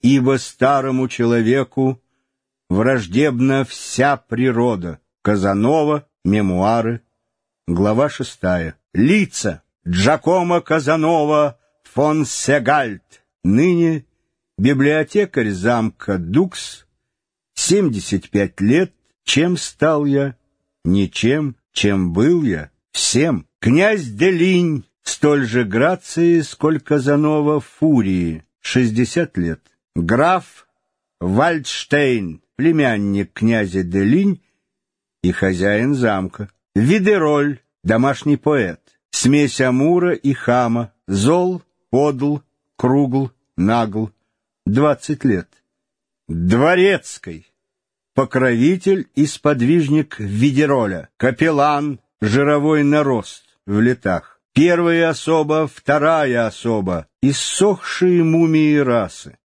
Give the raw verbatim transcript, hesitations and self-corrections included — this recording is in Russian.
ибо старому человеку враждебна вся природа. Казанова, мемуары, глава шестая. Лица: Джакомо Казанова фон Сегальд, ныне библиотекарь замка Дукс, семьдесят пять лет. Чем стал я? Ничем. Чем был я? Всем. Князь де Линь, столь же грации, сколь Казанова фурии, шестьдесят лет. Граф Вальдштейн, племянник князя де Линь и хозяин замка. Видероль, домашний поэт, смесь Амура и Хама, зол, подл, кругл, нагл, двадцать лет. Дворецкий, покровитель и сподвижник Видероля, капеллан, жировой нарост в летах. Первая особа, вторая особа, иссохшие мумии расы.